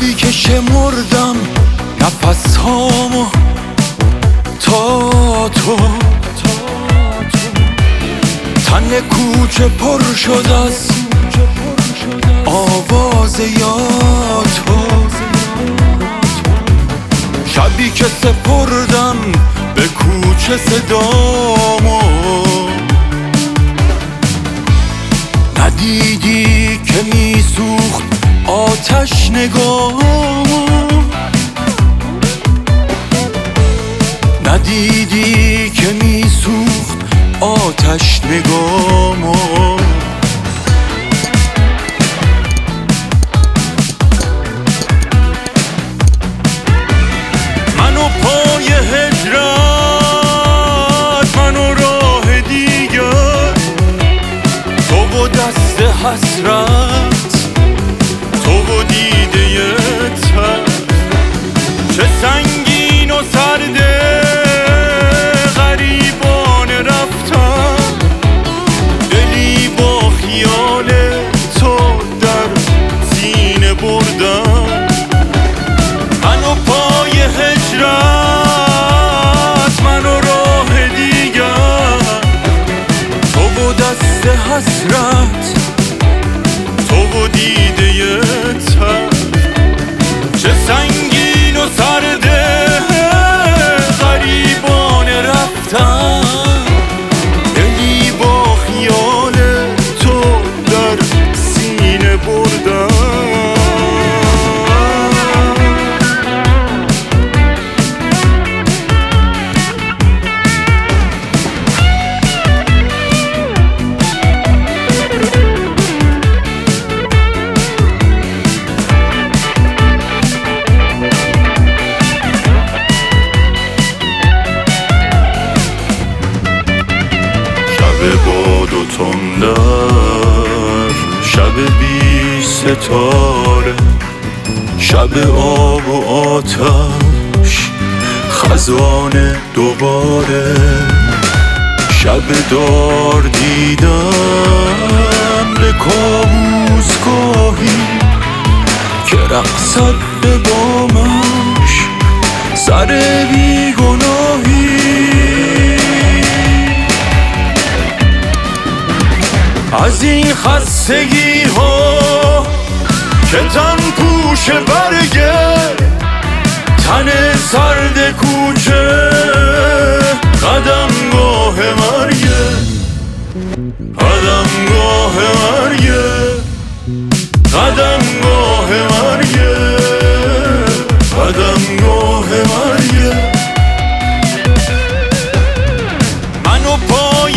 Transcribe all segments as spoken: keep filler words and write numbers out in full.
شبی که شمردم نفس هامو تا تو تن کوچه پر شد از آواز یاد تو. شبی که سپردم به کوچه صدامو ندیدی که میسوخت آتش نگامو، ندیدی که میسوخت آتش نگامو. منو پای هجرت، منو راه دیگر، تو و دست حسرت، تو و دیده تر. چه سنگین و سرده غریبان رفتن، دلی با خیال تو در سینه بردن. منو پای هجرت، منو راه دیگر، تو و دست حسرت، تو و دیده تر. چه سنگین و سرده غریبان رفتن، دلی با خیال تو در سینه بردن. باد و تندر، شب بی ستاره، شب آب و آتش، خزان دوباره. شب دار دیدم به کابوس گاهی که رقصد به بامش سر بیگناهی. از این خستگی ها که تن پوش برگه، تن سرد کوچه قدمگاه مرگه، قدمگاه مرگه، قدمگاه مرگه، قدمگاه مرگه. منو پای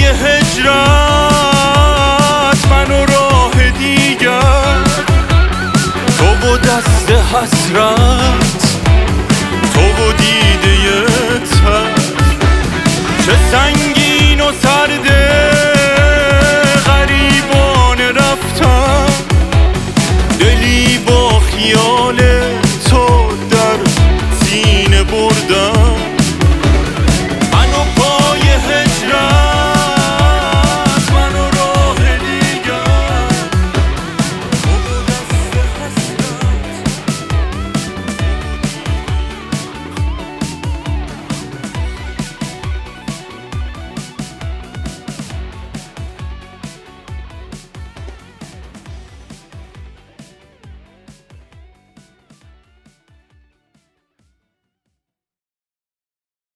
هجرت، منو راه دیگر، تو و دست حسرت،